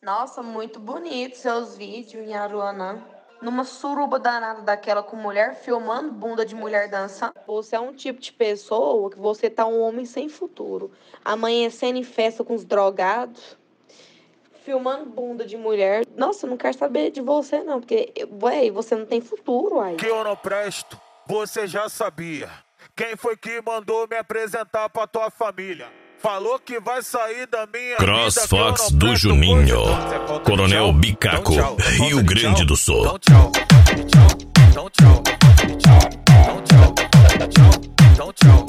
Nossa, muito bonito seus vídeos em Aruanã. Numa suruba danada daquela com mulher, filmando bunda de mulher dançando. Você é um tipo de pessoa que você tá um homem sem futuro. Amanhecendo em festa com os drogados, filmando bunda de mulher. Nossa, eu não quero saber de você não, porque, ué, você não tem futuro, uai. Que eu não presto, você já sabia. Quem foi que mandou me apresentar pra tua família? Falou que vai sair da minha CrossFox do Juninho, Coronel Bicaco, Rio Grande do Sul. Então tchau, então tchau, então tchau, então tchau,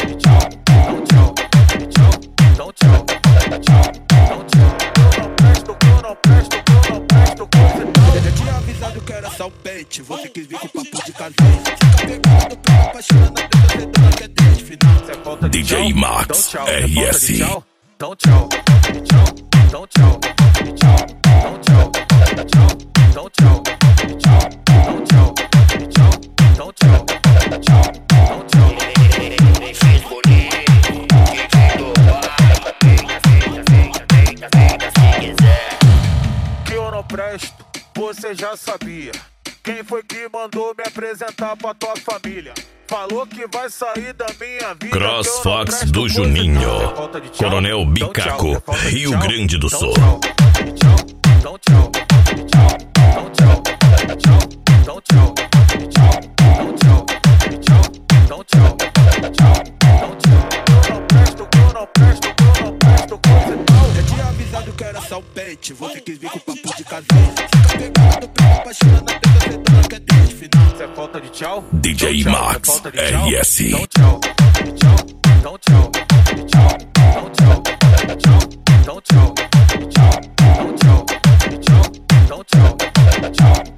então tchau, então tchau. Eu não presto, Eu já tinha avisado que era só o pente. Você quis vir com papo de casais. Fica pegado pela paixão na teta, você dando que é desde final. DJ Max RS. Então tchau, então tchau, então tchau, então tchau, então tchau, então tchau, então tchau. Que eu não presto, você já sabia. Quem foi que mandou me apresentar pra tua família? Falou que vai sair da minha vida. CrossFox do Juninho, Coronel Bicaco, Rio Grande do Sul. Então tchau, então tchau, então tchau, então tchau, então tchau, então tchau. Eu não presto, coisa não. Já tinha avisado que era só o pente. Você quis vir com papo de casais. Fica pegado pela paixão na teta, você dando que é desde final. Isso é falta de tchau? DJ Então, tchau. Max É falta de tchau? RS. Então tchau, então tchau, então tchau, então tchau, então tchau, então tchau, então tchau, então tchau.